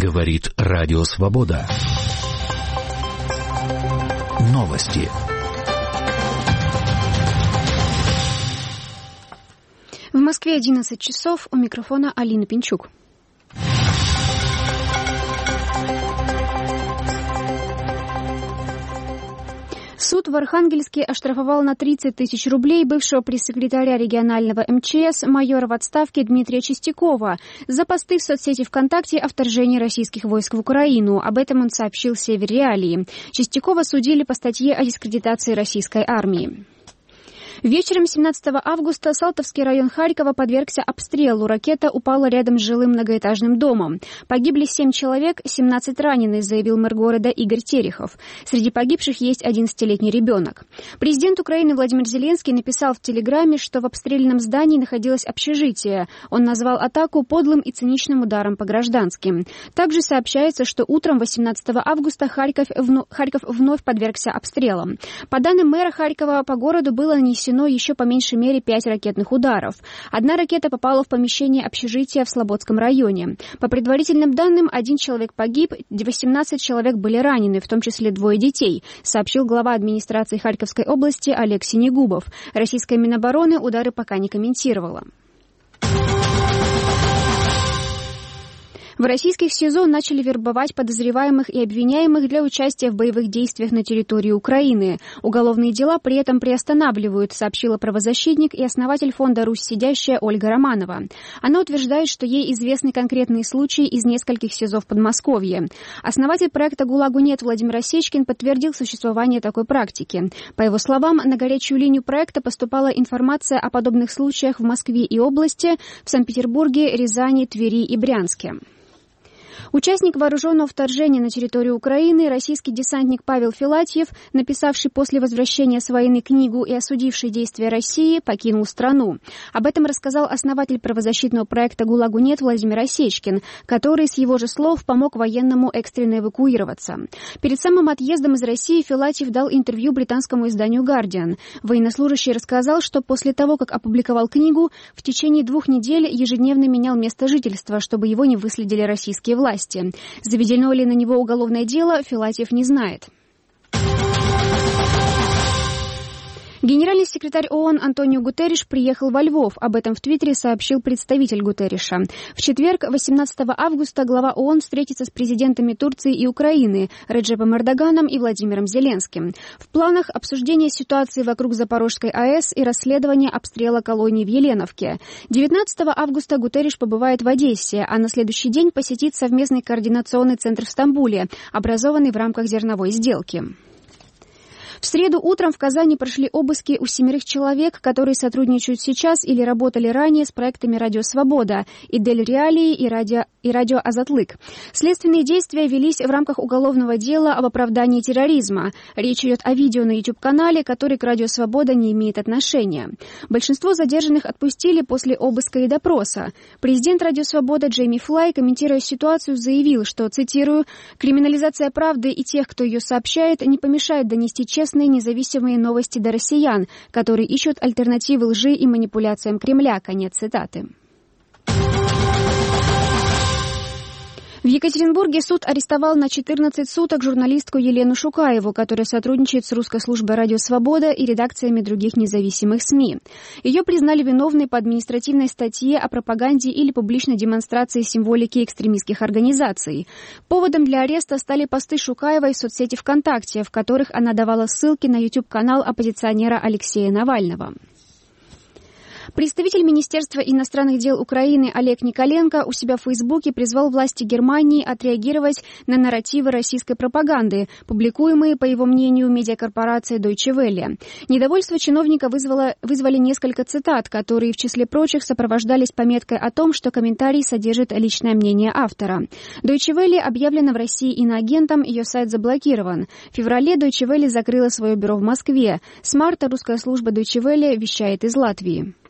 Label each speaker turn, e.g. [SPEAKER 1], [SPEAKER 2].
[SPEAKER 1] Говорит Радио Свобода. Новости.
[SPEAKER 2] В Москве 11 часов. У микрофона Алина Пинчук. Суд в Архангельске оштрафовал на 30 тысяч рублей бывшего пресс-секретаря регионального МЧС, майора в отставке Дмитрия Чистякова за посты в соцсети ВКонтакте о вторжении российских войск в Украину. Об этом он сообщил Север Реалии. Чистякова судили по статье о дискредитации российской армии. Вечером 17 августа Салтовский район Харькова подвергся обстрелу. Ракета упала рядом с жилым многоэтажным домом. Погибли 7 человек, 17 ранены, заявил мэр города Игорь Терехов. Среди погибших есть 11-летний ребенок. Президент Украины Владимир Зеленский написал в Телеграме, что в обстрелянном здании находилось общежитие. Он назвал атаку подлым и циничным ударом по гражданским. Также сообщается, что утром 18 августа Харьков вновь подвергся обстрелам. По данным мэра Харькова, по городу было нанесено еще по меньшей мере 5 ракетных ударов. Одна ракета попала в помещение общежития в Слободском районе. По предварительным данным, 1 человек погиб, 18 человек были ранены, в том числе 2 детей, сообщил глава администрации Харьковской области Олег Синегубов. Российская Минобороны удары пока не комментировала. В российских СИЗО начали вербовать подозреваемых и обвиняемых для участия в боевых действиях на территории Украины. Уголовные дела при этом приостанавливают, сообщила правозащитник и основатель фонда «Русь сидящая» Ольга Романова. Она утверждает, что ей известны конкретные случаи из нескольких СИЗО в Подмосковье. Основатель проекта «ГУЛАГу нет» Владимир Осечкин подтвердил существование такой практики. По его словам, на горячую линию проекта поступала информация о подобных случаях в Москве и области, в Санкт-Петербурге, Рязани, Твери и Брянске. Участник вооруженного вторжения на территорию Украины, российский десантник Павел Филатьев, написавший после возвращения с войны книгу и осудивший действия России, покинул страну. Об этом рассказал основатель правозащитного проекта «ГУЛАГу нет» Владимир Осечкин, который, с его же слов, помог военному экстренно эвакуироваться. Перед самым отъездом из России Филатьев дал интервью британскому изданию «Гардиан». Военнослужащий рассказал, что после того, как опубликовал книгу, в течение 2 недель ежедневно менял место жительства, чтобы его не выследили российские власти. Заведено ли на него уголовное дело, Филатьев не знает. Генеральный секретарь ООН Антонио Гутерриш приехал во Львов. Об этом в Твиттере сообщил представитель Гутерриша. В четверг, 18 августа, глава ООН встретится с президентами Турции и Украины Реджепом Эрдоганом и Владимиром Зеленским. В планах обсуждение ситуации вокруг Запорожской АЭС и расследование обстрела колонии в Еленовке. 19 августа Гутерриш побывает в Одессе, а на следующий день посетит совместный координационный центр в Стамбуле, образованный в рамках зерновой сделки. В среду утром в Казани прошли обыски у 7 человек, которые сотрудничают сейчас или работали ранее с проектами «Радио Свобода», «Идель Реалии» и «Радио Азатлык». Следственные действия велись в рамках уголовного дела об оправдании терроризма. Речь идет о видео на YouTube-канале, который к «Радио Свобода» не имеет отношения. Большинство задержанных отпустили после обыска и допроса. Президент «Радио Свобода» Джейми Флай, комментируя ситуацию, заявил, что, цитирую, «криминализация правды и тех, кто ее сообщает, не помешает донести честные независимые новости до россиян, которые ищут альтернативы лжи и манипуляциям Кремля». Конец цитаты. В Екатеринбурге суд арестовал на 14 суток журналистку Елену Шукаеву, которая сотрудничает с русской службой «Радио Свобода» и редакциями других независимых СМИ. Ее признали виновной по административной статье о пропаганде или публичной демонстрации символики экстремистских организаций. Поводом для ареста стали посты Шукаевой в соцсети ВКонтакте, в которых она давала ссылки на YouTube-канал оппозиционера Алексея Навального. Представитель Министерства иностранных дел Украины Олег Николенко у себя в Фейсбуке призвал власти Германии отреагировать на нарративы российской пропаганды, публикуемые, по его мнению, медиакорпорацией Deutsche Welle. Недовольство чиновника вызвали несколько цитат, которые, в числе прочих, сопровождались пометкой о том, что комментарий содержит личное мнение автора. Deutsche Welle объявлена в России иноагентом, ее сайт заблокирован. В феврале Deutsche Welle закрыла свое бюро в Москве. С марта русская служба Deutsche Welle вещает из Латвии.